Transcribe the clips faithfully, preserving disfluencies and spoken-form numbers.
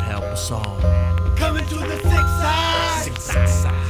help us all. Coming to the six side. Six, six, side.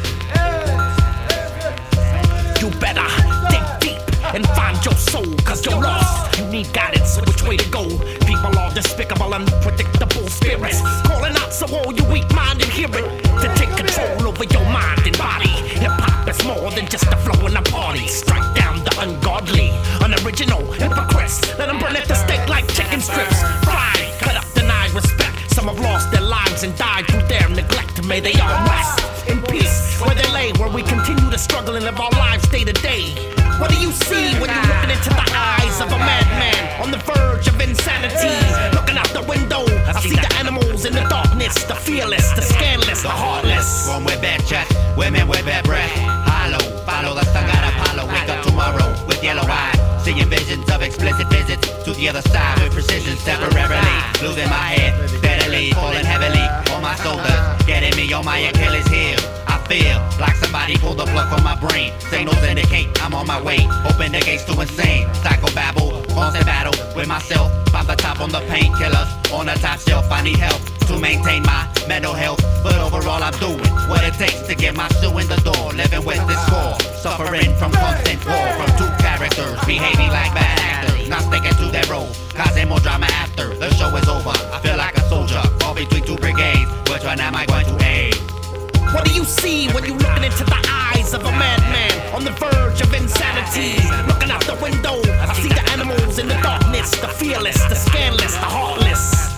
You better dig deep and find your soul, cause you're lost. You need guidance, which way to go. People are despicable, unpredictable spirits, calling out so all you weak minded hear it. To take control over your mind and body. Hip-hop is more than just a flow in a party. Strike down the ungodly, unoriginal hypocrites. Let them burn at the stake like chicken strips. Pride, cut up, deny respect. Some have lost their lives and died through their neglect. May they all rest in peace where they lay, where we continue to struggle and live our lives day to day. What do you see when you're looking into the eyes of a madman on the verge of insanity? Looking out the window, I see the animals in the darkness, the fearless, the scandalous, the heartless. One with bad chest, women with bad breath. Hollow, follow the sun god Apollo. Wake up tomorrow with yellow eyes, seeing visions of explicit visits to the other side with precision temporarily. Losing my head, steadily falling heavily on my shoulders, getting me on my Achilles heel. I feel like somebody pulled the plug from my brain. Signals indicate I'm on my way. Open the gates to insane. Psychobabble, constant battle with myself. Find the top on the painkillers. On the top shelf, I need help to maintain my mental health. But overall, I'm doing what it takes to get my shoe in the door. Living with this score, suffering from constant war from two characters behaving like bad actors, not sticking to their role, causing more drama after the show is over. I feel like a soldier, all between two brigades. Which one am I going to aid? What do you see when you looking into the eyes of a madman on the verge of insanity? Looking out the window, I see the animals in the darkness, the fearless, the scandalous, the heartless.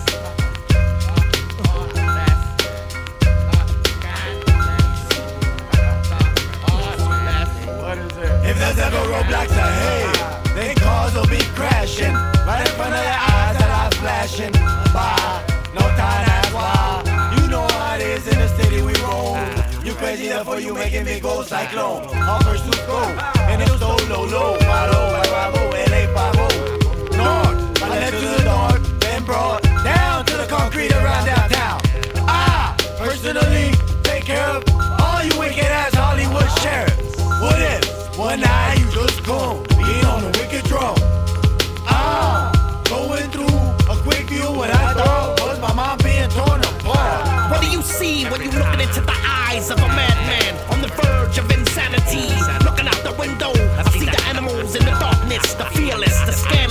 If there's ever roadblocks ahead, then cars will be crashing right in front of their eyes that are flashing by. No time to ask why. You know how it is in the city we roll. You crazy, therefore you making me go cyclone. All pursuits go, and it's so low, low. Follow, Bravo, L A five oh. North, I left to the dark, then brought down to the concrete around downtown. I personally take care of all you wicked ass Hollywood sheriffs. What if one night you just come, being on the wicked drum? I'm going through a quick view when I thought was my mom being torn apart. What do you see when you looking into the eyes of a madman on the verge of insanity? Looking out the window, I see the animals in the darkness, the fearless, the scandalous.